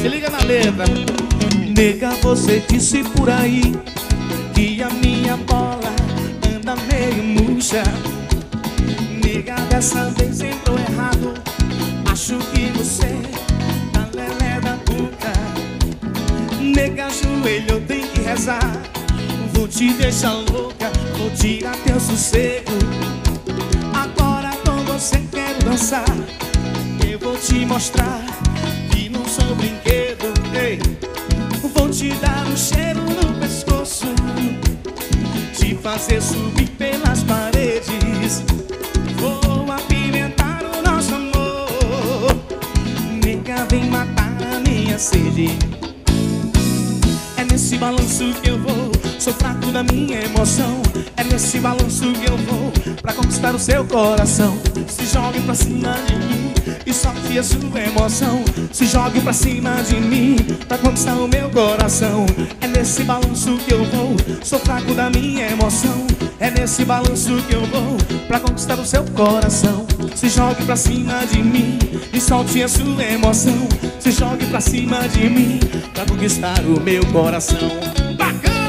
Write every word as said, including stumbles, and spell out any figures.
Se liga na letra. Nega, você disse por aí que a minha bola anda meio murcha. Nega, dessa vez entrou errado. Acho que você tá lelé da boca. Nega, joelho, eu tenho que rezar. Vou te deixar louca, vou tirar teu sossego. Agora com você quero dançar. Eu vou te mostrar que não sou brinquedo. Ei, vou te dar um cheiro no pescoço, te fazer subir pelas paredes. Vou apimentar o nosso amor. Nega, vem matar a minha sede. É nesse balanço que eu vou, sou fraco da minha emoção. É nesse balanço que eu vou pra conquistar o seu coração. Se jogue pra cima de mim e solte a sua emoção. Se jogue pra cima de mim pra conquistar o meu coração. É nesse balanço que eu vou, sou fraco da minha emoção. É nesse balanço que eu vou pra conquistar o seu coração. Se jogue pra cima de mim e solte a sua emoção. Se jogue pra cima de mim pra conquistar o meu coração. Bacana!